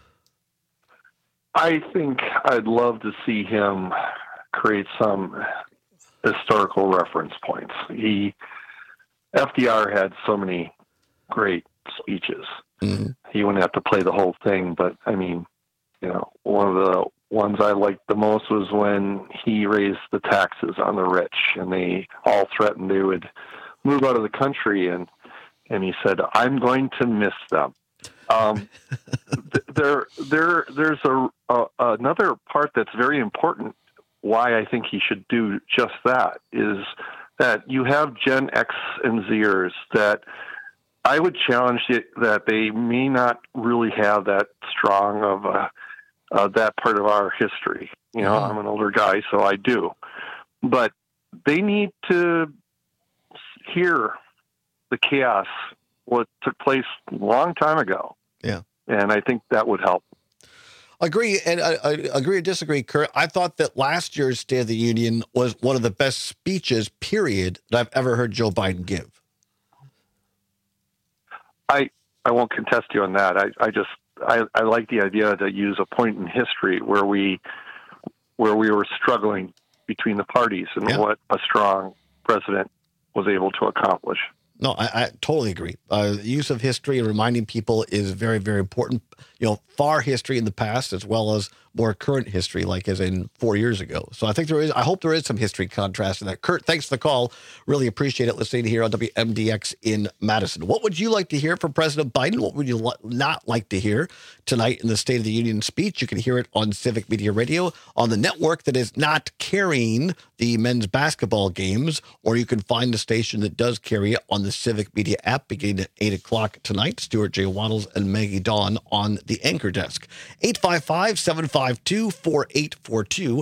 I think I'd love to see him create some historical reference points. FDR had so many great speeches. Mm-hmm. He wouldn't have to play the whole thing, but I mean, one of the ones I liked the most was when he raised the taxes on the rich, and they all threatened they would move out of the country, and he said, "I'm going to miss them." There's another part that's very important. Why I think he should do just that is that you have Gen X and Zers that I would challenge that they may not really have that strong of that part of our history. I'm an older guy, so I do. But they need to hear the chaos, what took place a long time ago.
Yeah.
And I think that would help.
Agree, and I agree or disagree, Kurt. I thought that last year's State of the Union was one of the best speeches, period, that I've ever heard Joe Biden give.
I won't contest you on that. I like the idea to use a point in history where we were struggling between the parties and what a strong president was able to accomplish.
No, I totally agree. The use of history and reminding people is very, very important. Far history in the past as well as more current history, like as in 4 years ago. So I hope there is some history contrast in that. Kurt, thanks for the call. Really appreciate it listening here on WMDX in Madison. What would you like to hear from President Biden? What would you not like to hear tonight in the State of the Union speech? You can hear it on Civic Media Radio on the network that is not carrying the men's basketball games, or you can find the station that does carry it on the Civic Media app beginning at 8 o'clock tonight. Stuart J. Waddles and Maggie Dawn on the anchor desk. 855-752-4842,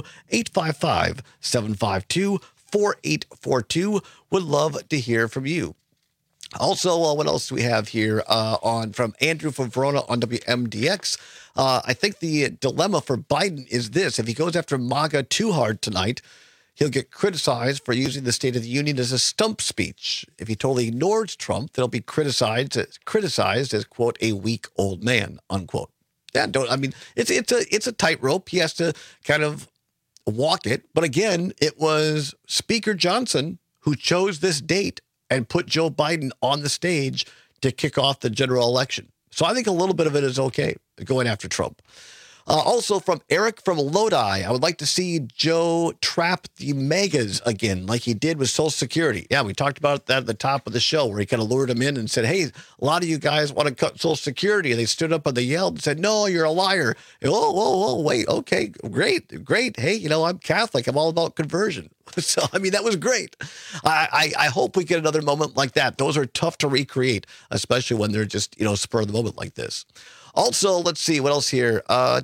855-752-4842. Would love to hear from you. Also, what else do we have here from Andrew from Verona on WMDX? I think the dilemma for Biden is this. If he goes after MAGA too hard tonight, he'll get criticized for using the State of the Union as a stump speech. If he totally ignores Trump, they'll be criticized as, quote, a weak old man, unquote. Yeah, it's a tightrope. He has to kind of walk it. But again, it was Speaker Johnson who chose this date and put Joe Biden on the stage to kick off the general election. So I think a little bit of it is okay, going after Trump. Also from Eric from Lodi, I would like to see Joe trap the megas again, like he did with Social Security. Yeah, we talked about that at the top of the show, where he kind of lured them in and said, hey, a lot of you guys want to cut Social Security. And they stood up and they yelled and said, no, you're a liar. And, whoa, wait, okay, great. Hey, I'm Catholic. I'm all about conversion. So, I mean, that was great. I hope we get another moment like that. Those are tough to recreate, especially when they're just, spur of the moment like this. Also, let's see, what else here?
Yeah,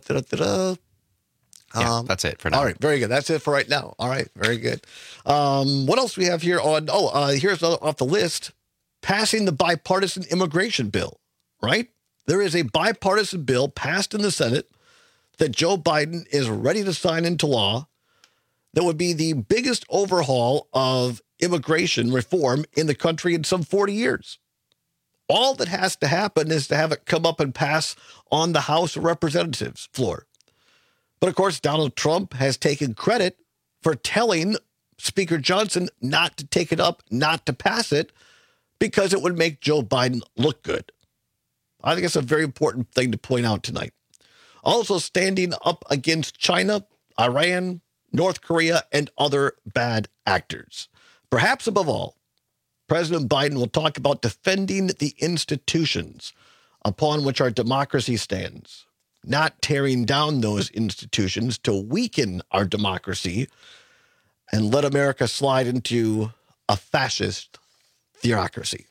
that's it for now.
All right, very good. That's it for right now. All right, very good. What else we have here on, here's another off the list, passing the bipartisan immigration bill, right? There is a bipartisan bill passed in the Senate that Joe Biden is ready to sign into law that would be the biggest overhaul of immigration reform in the country in some 40 years. All that has to happen is to have it come up and pass on the House of Representatives floor. But of course, Donald Trump has taken credit for telling Speaker Johnson not to take it up, not to pass it, because it would make Joe Biden look good. I think it's a very important thing to point out tonight. Also standing up against China, Iran, North Korea, and other bad actors. Perhaps above all, President Biden will talk about defending the institutions upon which our democracy stands, not tearing down those institutions to weaken our democracy and let America slide into a fascist theocracy.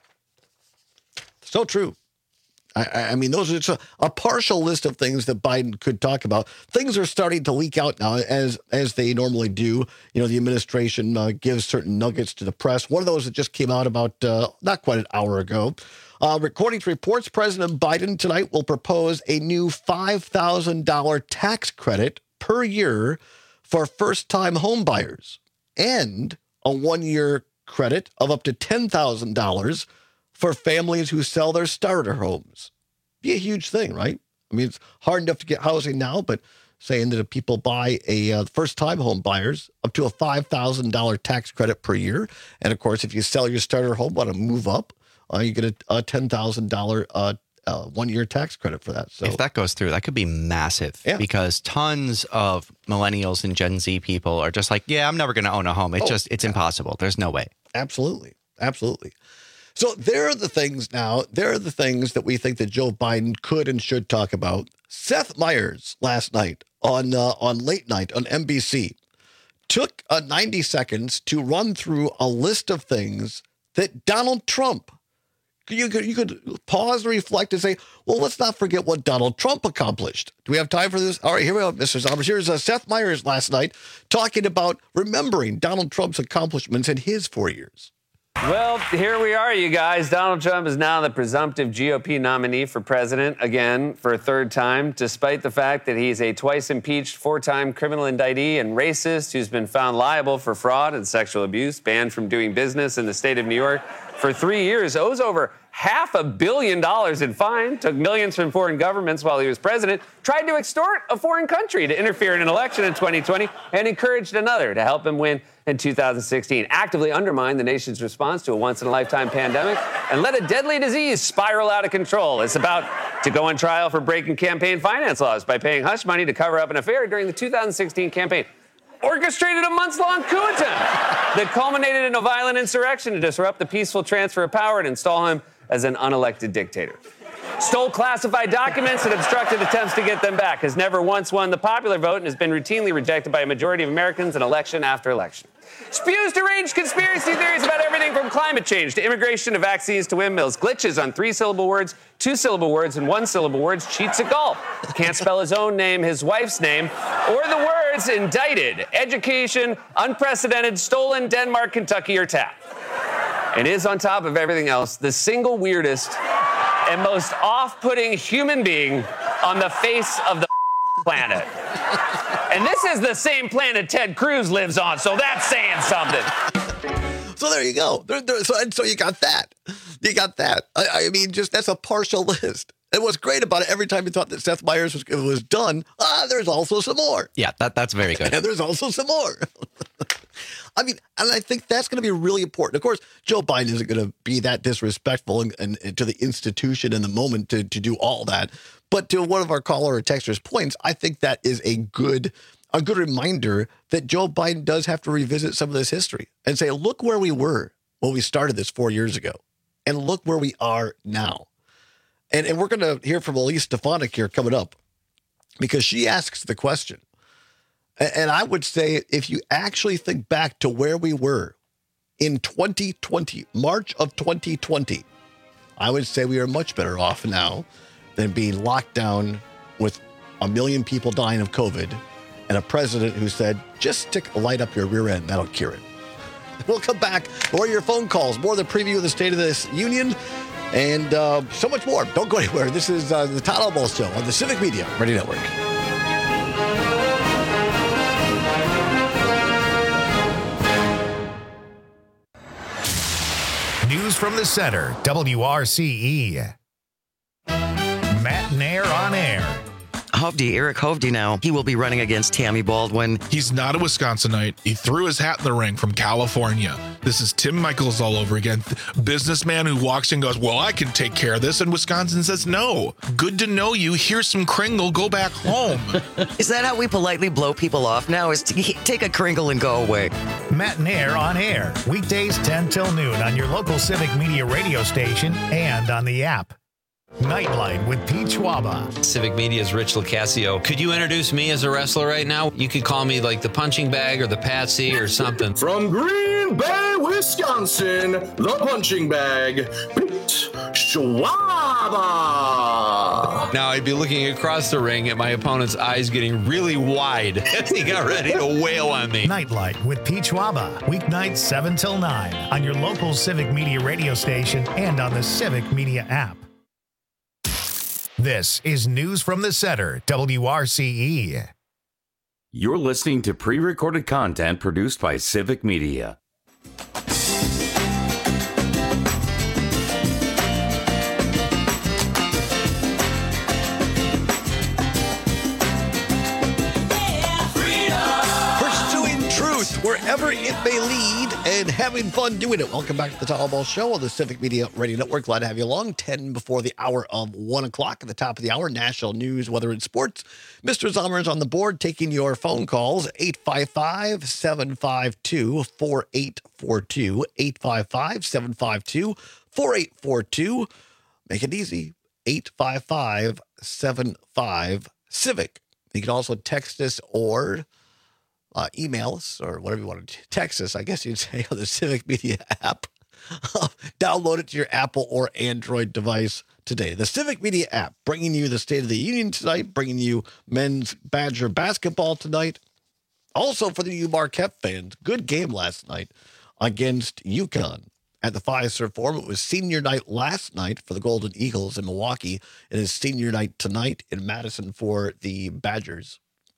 So true. I mean, those are just a partial list of things that Biden could talk about. Things are starting to leak out now, as they normally do. The administration gives certain nuggets to the press. One of those that just came out about not quite an hour ago. According to reports, President Biden tonight will propose a new $5,000 tax credit per year for first-time home buyers and a one-year credit of up to $10,000 for families who sell their starter homes. Be a huge thing, right? I mean, it's hard enough to get housing now, but saying that if people buy a first-time home buyers, up to a $5,000 tax credit per year. And of course, if you sell your starter home, want to move up, you get a $10,000 one-year tax credit for that. So
if that goes through, that could be massive, because tons of millennials and Gen Z people are just like, yeah, I'm never going to own a home. It's impossible. There's no way.
Absolutely. So there are the things now, that we think that Joe Biden could and should talk about. Seth Meyers last night on Late Night on NBC took 90 seconds to run through a list of things that Donald Trump, you could pause and reflect and say, well, let's not forget what Donald Trump accomplished. Do we have time for this? All right, here we go, Mr. Zombers. Here's Seth Meyers last night talking about remembering Donald Trump's accomplishments in his 4 years.
Well, here we are, you guys. Donald Trump is now the presumptive GOP nominee for president again for a third time, despite the fact that he's a twice impeached, four-time criminal indictee and racist who's been found liable for fraud and sexual abuse, banned from doing business in the state of New York for 3 years, owes over $500 million in fine, took millions from foreign governments while he was president, tried to extort a foreign country to interfere in an election in 2020, and encouraged another to help him win in 2016, actively undermined the nation's response to a once-in-a-lifetime pandemic, and let a deadly disease spiral out of control. It's about to go on trial for breaking campaign finance laws by paying hush money to cover up an affair during the 2016 campaign. Orchestrated a months-long coup attempt that culminated in a violent insurrection to disrupt the peaceful transfer of power and install him as an unelected dictator. Stole classified documents and obstructed attempts to get them back. Has never once won the popular vote and has been routinely rejected by a majority of Americans in election after election. Spews deranged conspiracy theories about everything from climate change to immigration to vaccines to windmills. Glitches on 3-syllable words, 2-syllable words, and 1-syllable words. Cheats at golf. Can't spell his own name, his wife's name, or the words indicted, education, unprecedented, stolen, Denmark, Kentucky, or tap. And is, on top of everything else, the single weirdest and most off-putting human being on the face of the planet. And this is the same planet Ted Cruz lives on, so that's saying something.
So there you go. So you got that. I mean, just that's a partial list. And what's great about it, every time you thought that Seth Meyers was done, there's also some more.
Yeah, that's very good.
And there's also some more. I mean, and I think that's going to be really important. Of course, Joe Biden isn't going to be that disrespectful and to the institution in the moment to do all that. But to one of our caller or texters' points, I think that is a good reminder that Joe Biden does have to revisit some of this history and say, look where we were when we started this 4 years ago, and look where we are now. And we're going to hear from Elise Stefanik here coming up, because she asks the question. And I would say, if you actually think back to where we were in 2020, March of 2020, I would say we are much better off now than being locked down with 1 million people dying of COVID and a president who said, just stick a light up your rear end, that'll cure it. We'll come back. More of your phone calls, more of the preview of the State of this Union, and so much more. Don't go anywhere. This is the Todd Ball Show on the Civic Media Radio Network.
News from the center, WRCE. Matt Nair on air.
Eric Hovde now. He will be running against Tammy Baldwin.
He's not a Wisconsinite. He threw his hat in the ring from California. This is Tim Michaels all over again. Businessman who walks in and goes, well, I can take care of this. And Wisconsin says, no. Good to know you. Here's some Kringle. Go back home.
Is that how we politely blow people off now? Is to take a Kringle and go away?
Matt Nair on air. Weekdays 10 till noon on your local Civic Media radio station and on the app. Nightlight with Pete Schwaba.
Civic Media's Rich Locascio. Could you introduce me as a wrestler right now? You could call me like the punching bag or the patsy or something.
From Green Bay, Wisconsin, the punching bag, Pete Schwaba.
Now I'd be looking across the ring at my opponent's eyes getting really wide as he got ready to wail on me.
Nightlight with Pete Schwaba. Weeknights 7 till 9 on your local Civic Media radio station and on the Civic Media app. This is News from the Center, WRCE.
You're listening to pre-recorded content produced by Civic Media.
Wherever it may lead, and having fun doing it. Welcome back to the Todd Ball Show on the Civic Media Radio Network. Glad to have you along. 10 before the hour of 1 o'clock. At the top of the hour, national news, weather, and sports. Mr. Zommer's on the board taking your phone calls. 855-752-4842. 855-752-4842. Make it easy. 855-75-CIVIC. You can also text us or email us, or whatever you want to text us, I guess you'd say, on the Civic Media app. Download it to your Apple or Android device today. The Civic Media app, bringing you the State of the Union tonight, bringing you men's Badger basketball tonight. Also for the U Marquette fans, good game last night against UConn at the Fiserv Forum. It was senior night last night for the Golden Eagles in Milwaukee. It is senior night tonight in Madison for the Badgers.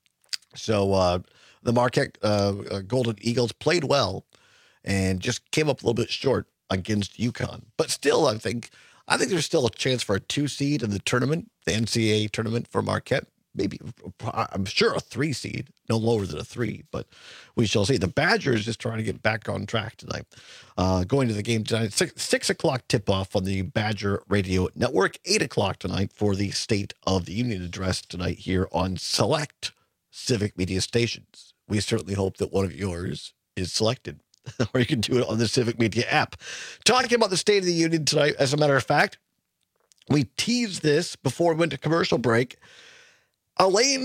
So, the Marquette Golden Eagles played well and just came up a little bit short against UConn. But still, I think there's still a chance for a 2 seed in the tournament, the NCAA tournament for Marquette. Maybe, I'm sure, a 3 seed, no lower than a 3, but we shall see. The Badgers just trying to get back on track tonight. Going to the game tonight, 6 o'clock tip-off on the Badger Radio Network, 8 o'clock tonight for the State of the Union address tonight here on select Civic Media stations. We certainly hope that one of yours is selected, or you can do it on the Civic Media app. Talking about the State of the Union tonight, as a matter of fact, we teased this before we went to commercial break. Elise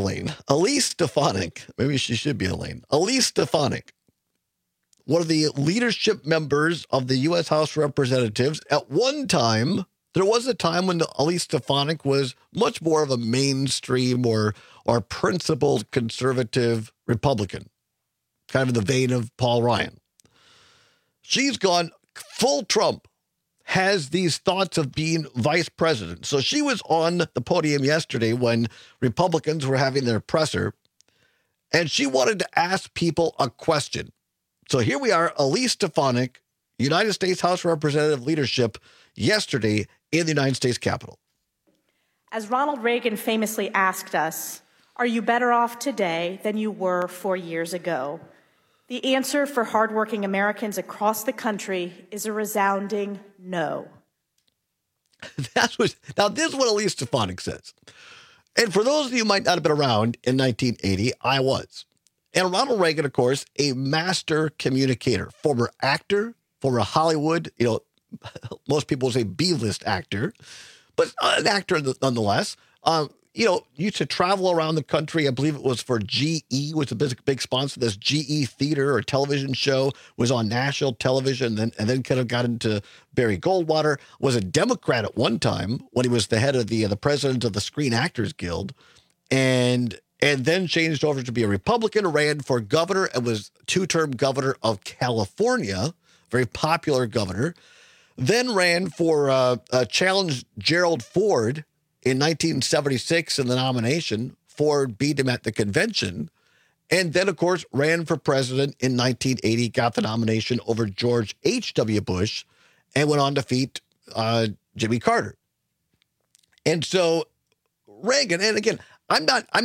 Stefanik, maybe she should be Elaine. Elise Stefanik, one of the leadership members of the U.S. House of Representatives. At one time, there was a time when Elise Stefanik was much more of a mainstream or principled conservative Republican, kind of in the vein of Paul Ryan. She's gone full Trump, has these thoughts of being vice president. So she was on the podium yesterday when Republicans were having their presser, and she wanted to ask people a question. So here we are, Elise Stefanik, United States House of Representative leadership, yesterday in the United States Capitol.
As Ronald Reagan famously asked us, are you better off today than you were 4 years ago? The answer for hardworking Americans across the country is a resounding no.
Now, this is what Elise Stefanik says. And for those of you who might not have been around in 1980, I was. And Ronald Reagan, of course, a master communicator, former actor, former Hollywood, most people say B-list actor, but an actor nonetheless. Used to travel around the country. I believe it was for GE, was a big sponsor. This GE theater or television show was on national television, and then kind of got into Barry Goldwater. Was a Democrat at one time when he was the head of the president of the Screen Actors Guild, and then changed over to be a Republican. Ran for governor and was two-term governor of California, very popular governor. Then ran for challenged Gerald Ford in 1976 in the nomination. Ford beat him at the convention. And then, of course, ran for president in 1980, got the nomination over George H.W. Bush, and went on to defeat Jimmy Carter. And so Reagan, and again, when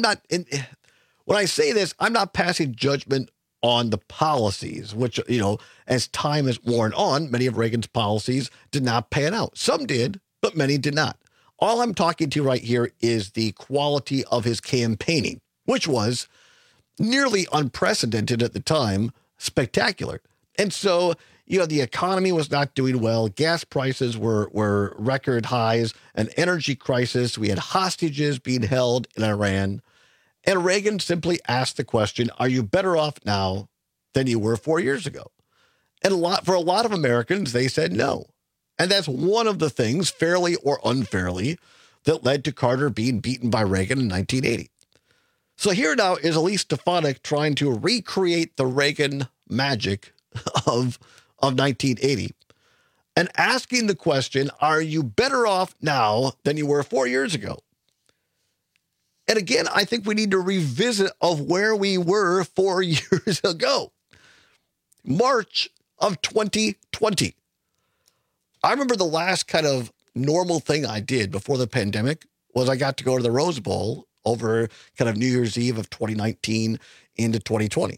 I say this, I'm not passing judgment on the policies, which, as time has worn on, many of Reagan's policies did not pan out. Some did, but many did not. All I'm talking to right here is the quality of his campaigning, which was nearly unprecedented at the time, spectacular. And so, the economy was not doing well. Gas prices were record highs, an energy crisis. We had hostages being held in Iran. And Reagan simply asked the question, are you better off now than you were 4 years ago? And for a lot of Americans, they said no. And that's one of the things, fairly or unfairly, that led to Carter being beaten by Reagan in 1980. So here now is Elise Stefanik trying to recreate the Reagan magic of 1980 and asking the question, are you better off now than you were 4 years ago? And again, I think we need to revisit of where we were 4 years ago. March of 2020. I remember the last kind of normal thing I did before the pandemic was I got to go to the Rose Bowl over kind of New Year's Eve of 2019 into 2020.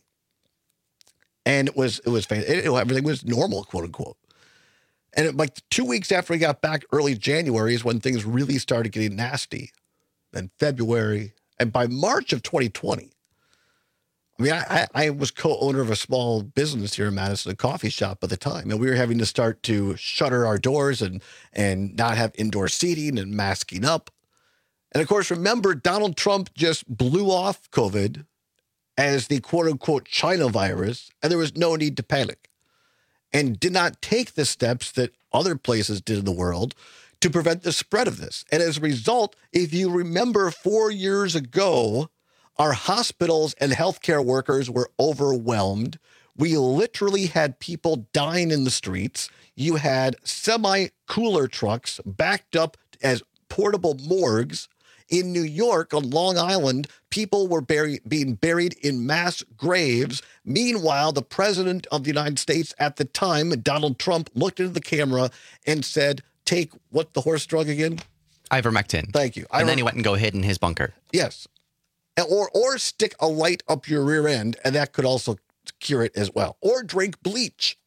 And it was everything was normal, quote unquote. And like 2 weeks after we got back, early January is when things really started getting nasty. Then February, and by March of 2020, I mean, I was co-owner of a small business here in Madison, a coffee shop at the time, and we were having to start to shutter our doors and not have indoor seating and masking up. And of course, remember, Donald Trump just blew off COVID as the quote-unquote China virus, and there was no need to panic, and did not take the steps that other places did in the world to prevent the spread of this. And as a result, if you remember 4 years ago, our hospitals and healthcare workers were overwhelmed. We literally had people dying in the streets. You had semi-cooler trucks backed up as portable morgues. In New York, on Long Island, people were being buried in mass graves. Meanwhile, the president of the United States at the time, Donald Trump, looked into the camera and said, take what the horse drug again?
Ivermectin.
Thank you.
And then he went and go hid in his bunker.
Yes. Or stick a light up your rear end, and that could also cure it as well. Or drink bleach.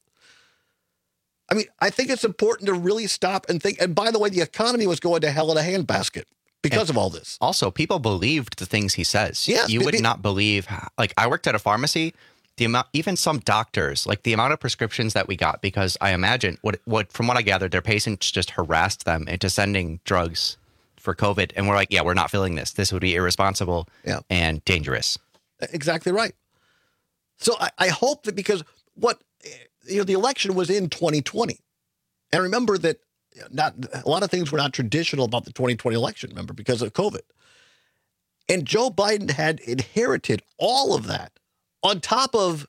I mean, I think it's important to really stop and think. And by the way, the economy was going to hell in a handbasket because of all this.
Also, people believed the things he says.
Yes,
you would not believe. Like, I worked at a pharmacy. The amount, even some doctors, like the amount of prescriptions that we got, because I imagine from what I gathered, their patients just harassed them into sending drugs for COVID. And we're like, yeah, we're not filling this. This would be irresponsible and dangerous. Exactly right.
So I hope that because the election was in 2020. And remember that a lot of things were not traditional about the 2020 election, remember, because of COVID. And Joe Biden had inherited all of that on top of,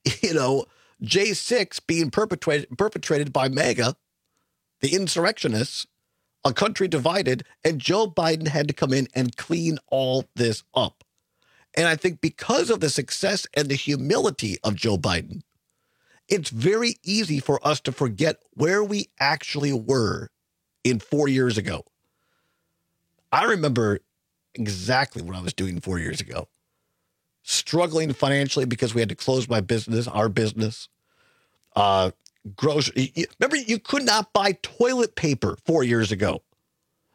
J6 being perpetrated by MAGA, the insurrectionists, a country divided, and Joe Biden had to come in and clean all this up. And I think because of the success and the humility of Joe Biden, it's very easy for us to forget where we actually were in 4 years ago. I remember exactly what I was doing 4 years ago. Struggling financially because we had to close our business. Remember, you could not buy toilet paper 4 years ago.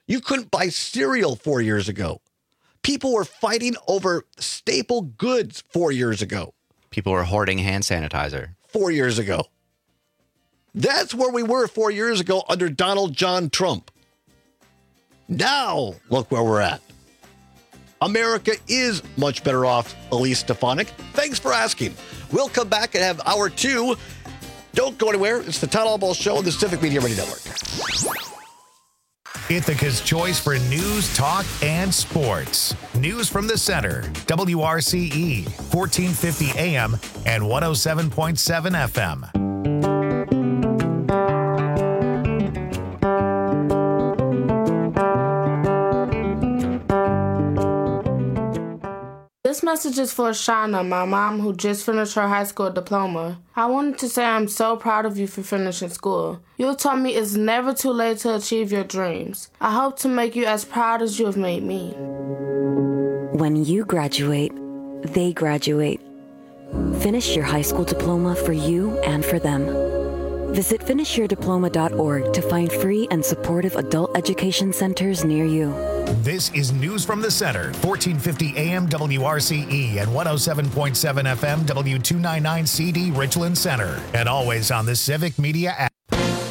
You couldn't buy cereal 4 years ago. People were fighting over staple goods 4 years ago.
People were hoarding hand sanitizer
4 years ago. That's where we were 4 years ago under Donald John Trump. Now, look where we're at. America is much better off, Elise Stefanik. Thanks for asking. We'll come back and have hour 2. Don't go anywhere. It's the Todd Albaugh Show on the Civic Media Radio Network.
Ithaca's choice for news, talk, and sports. News from the center. WRCE, 1450 AM and 107.7 FM.
This message is for Shauna, my mom, who just finished her high school diploma. I wanted to say I'm so proud of you for finishing school. You taught me it's never too late to achieve your dreams. I hope to make you as proud as you have made me.
When you graduate, they graduate. Finish your high school diploma for you and for them. Visit finishyourdiploma.org to find free and supportive adult education centers near you.
This is News from the Center, 1450 AM WRCE and 107.7 FM W299CD Richland Center, and always on the Civic Media app.